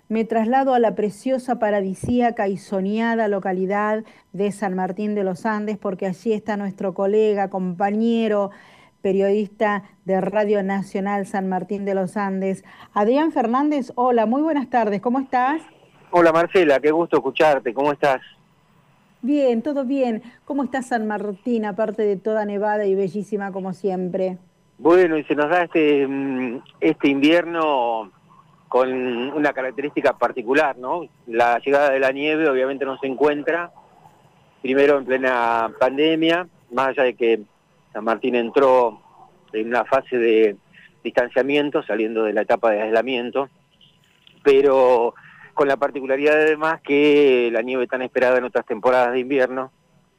Me traslado a la preciosa, paradisíaca y soñada localidad de San Martín de los Andes, porque allí está nuestro colega, compañero, periodista de Radio Nacional San Martín de los Andes, Adrián Fernández. Hola, muy buenas tardes, ¿cómo estás? Hola Marcela, qué gusto escucharte, ¿cómo estás? Bien, todo bien. ¿Cómo está San Martín, aparte de toda nevada y bellísima como siempre? Bueno, y se nos da este invierno con una característica particular, ¿no? La llegada de la nieve obviamente no se encuentra, primero en plena pandemia, más allá de que San Martín entró en una fase de distanciamiento, saliendo de la etapa de aislamiento, pero con la particularidad además que la nieve tan esperada en otras temporadas de invierno,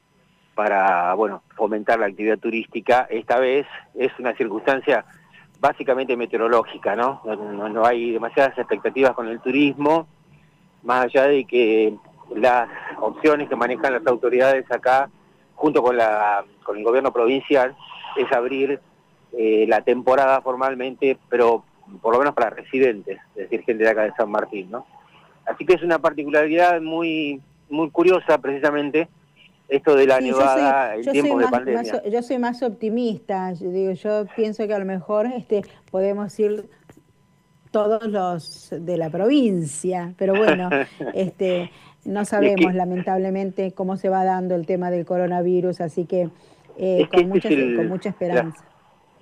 para, bueno, fomentar la actividad turística. Esta vez es una circunstancia básicamente meteorológica, ¿no? No hay demasiadas expectativas con el turismo, más allá de que las opciones que manejan las autoridades acá, junto con el gobierno provincial, es abrir la temporada formalmente, pero por lo menos para residentes, es decir, gente de acá de San Martín, ¿no? Así que es una particularidad muy curiosa, precisamente, esto de la Sí, yo soy, nevada en yo soy tiempos de pandemia. yo soy más optimista. Yo digo, yo pienso que a lo mejor podemos ir todos los de la provincia, pero bueno, este, no Es sabemos que, lamentablemente cómo se va dando el tema del coronavirus, así que es que este es con el... mucha la- esperanza.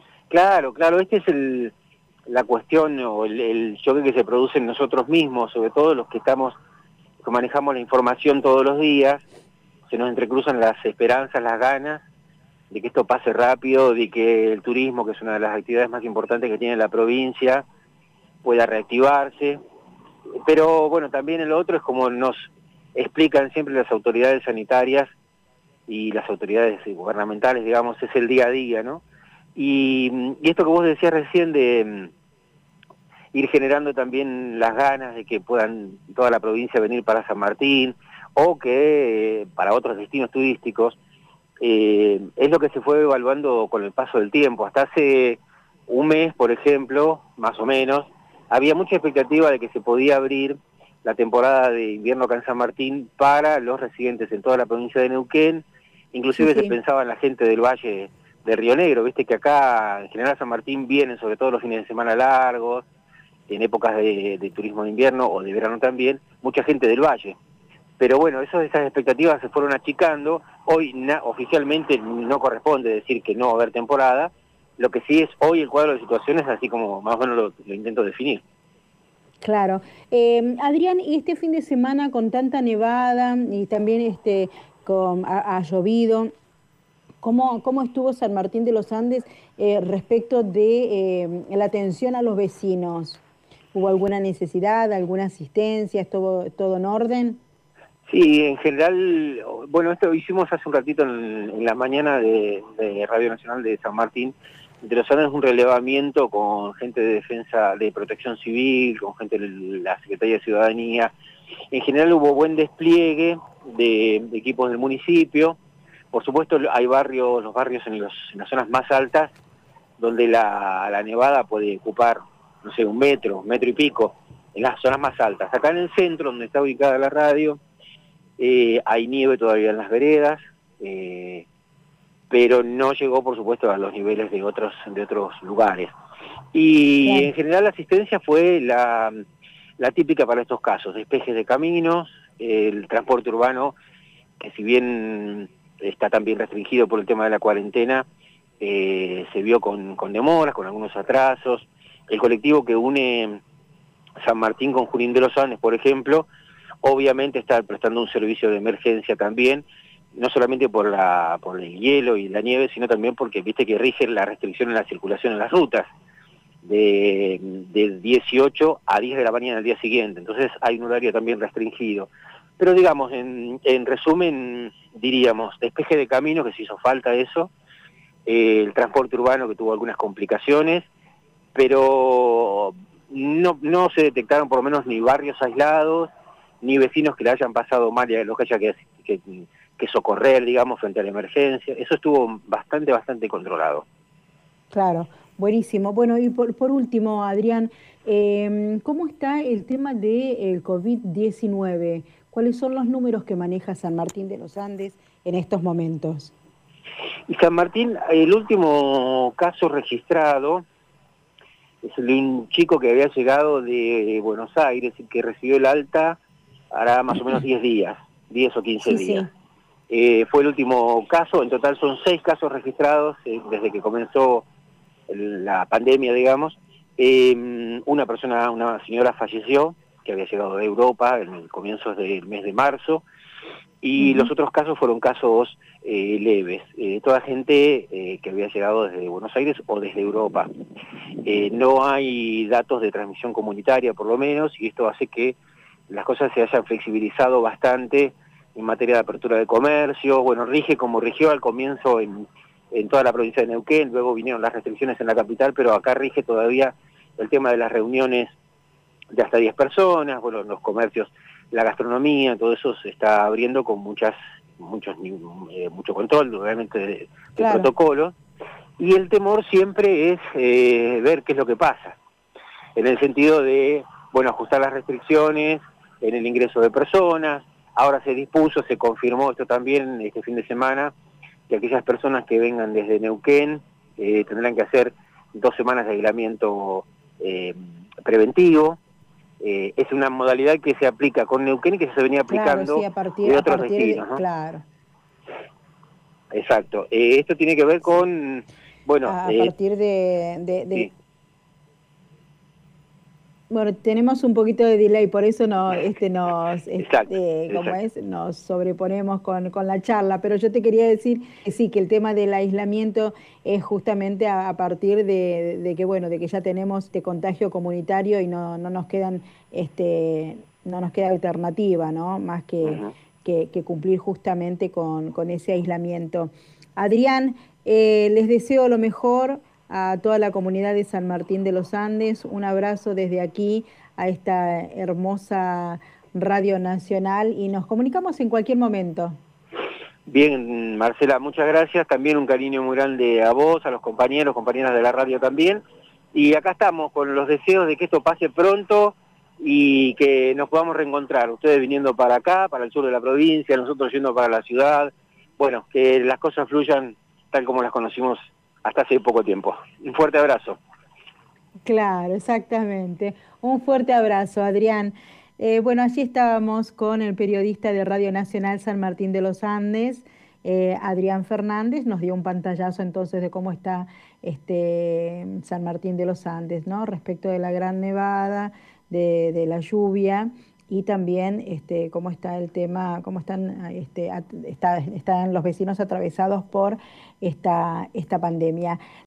claro, este es la cuestión o el choque que se produce en nosotros mismos, sobre todo los que manejamos la información todos los días, se nos entrecruzan las esperanzas, las ganas de que esto pase rápido, de que el turismo, que es una de las actividades más importantes que tiene la provincia, pueda reactivarse. Pero bueno, también el otro es como nos explican siempre las autoridades sanitarias y las autoridades gubernamentales, digamos, es el día a día, ¿no? Y esto que vos decías recién de ir generando también las ganas de que puedan toda la provincia venir para San Martín o que para otros destinos turísticos, es lo que se fue evaluando con el paso del tiempo. Hasta hace un mes, por ejemplo, más o menos, había mucha expectativa de que se podía abrir la temporada de invierno acá en San Martín para los residentes en toda la provincia de Neuquén. Sí, Inclusive se sí, pensaba en la gente del Valle de Río Negro, viste que acá en general a San Martín vienen sobre todo los fines de semana largos, en épocas de turismo de invierno o de verano también, mucha gente del Valle. Pero bueno, esas expectativas se fueron achicando. Hoy oficialmente no corresponde decir que no va a haber temporada. Lo que sí es hoy el cuadro de situaciones, así como más o menos lo intento definir. claro. Adrián, y este fin de semana con tanta nevada y también ha llovido. ¿Cómo estuvo San Martín de los Andes respecto de la atención a los vecinos? ¿Hubo alguna necesidad, alguna asistencia? ¿Estuvo todo en orden? Sí, en general, bueno, esto hicimos hace un ratito en la mañana de Radio Nacional de San Martín, de los Andes, un relevamiento con gente de defensa, de protección civil, con gente de la Secretaría de Ciudadanía. En general hubo buen despliegue de equipos del municipio. Por supuesto hay barrios, los barrios en las zonas más altas, donde la nevada puede ocupar, no sé, un metro y pico, en las zonas más altas. Acá en el centro, donde está ubicada la radio, hay nieve todavía en las veredas, pero no llegó, por supuesto, a los niveles de otros lugares. Y Claro. en general la asistencia fue la típica para estos casos: despejes de caminos, el transporte urbano, que si bien está también restringido por el tema de la cuarentena, se vio con demoras, con algunos atrasos. El colectivo que une San Martín con Junín de los Andes, por ejemplo, obviamente está prestando un servicio de emergencia también, no solamente por el hielo y la nieve, sino también porque viste que rigen la restricción en la circulación en las rutas de 18 a 10 de la mañana del día siguiente, entonces hay un horario también restringido. Pero digamos, en resumen, diríamos, despeje de camino, que se hizo falta eso, el transporte urbano que tuvo algunas complicaciones, pero no se detectaron por lo menos ni barrios aislados, ni vecinos que le hayan pasado mal y los que haya que socorrer, digamos, frente a la emergencia. Eso estuvo bastante controlado. Claro, buenísimo. Bueno, y por último, Adrián, ¿Cómo está el tema del COVID-19? ¿Cuáles son los números que maneja San Martín de los Andes en estos momentos? Y San Martín, el último caso registrado es el de un chico que había llegado de Buenos Aires y que recibió el alta hará más o menos 10 días, 10 o 15 Sí, días. sí. Fue el último caso, en total son 6 casos registrados desde que comenzó la pandemia, digamos. Una señora falleció, que había llegado de Europa en el comienzo del mes de marzo, y los Ujú. otros casos fueron casos leves, toda gente que había llegado desde Buenos Aires o desde Europa. No hay datos de transmisión comunitaria, por lo menos, y esto hace que las cosas se hayan flexibilizado bastante en materia de apertura de comercio. Bueno, rige como rigió al comienzo en toda la provincia de Neuquén, luego vinieron las restricciones en la capital, pero acá rige todavía el tema de las reuniones de hasta 10 personas, bueno, los comercios, la gastronomía, todo eso se está abriendo con mucho control, obviamente, de Claro. protocolo, y el temor siempre es ver qué es lo que pasa, en el sentido de, bueno, ajustar las restricciones en el ingreso de personas. Ahora se dispuso, se confirmó esto también este fin de semana, que aquellas personas que vengan desde Neuquén tendrán que hacer 2 semanas de aislamiento preventivo. Es una modalidad que se aplica con Neuquén y que se venía Claro, sí, aplicando de a otros partir de, destinos, ¿no? claro, Exacto. Esto tiene que ver sí, con, bueno, a partir sí, bueno, tenemos un poquito de delay, por eso no, exacto, ¿cómo exacto. es? Nos sobreponemos con la charla, pero yo te quería decir que sí, que el tema del aislamiento es justamente a partir de que, bueno, de que ya tenemos este contagio comunitario y no nos quedan, no nos queda alternativa, ¿no? Más Ujú. que cumplir justamente con ese aislamiento. Adrián, les deseo lo mejor a toda la comunidad de San Martín de los Andes. Un abrazo desde aquí a esta hermosa Radio Nacional y nos comunicamos en cualquier momento. Bien, Marcela, muchas gracias. También un cariño muy grande a vos, a los compañeros, compañeras de la radio también. Y acá estamos con los deseos de que esto pase pronto y que nos podamos reencontrar. Ustedes viniendo para acá, para el sur de la provincia, nosotros yendo para la ciudad. Bueno, que las cosas fluyan tal como las conocimos hasta hace poco tiempo. Un fuerte abrazo. Claro, exactamente. Un fuerte abrazo, Adrián. Bueno, allí estábamos con el periodista de Radio Nacional San Martín de los Andes, Adrián Fernández, nos dio un pantallazo entonces de cómo está San Martín de los Andes, ¿no? Respecto de la gran nevada, de la lluvia y también cómo está el tema, cómo están, están los vecinos atravesados por esta pandemia.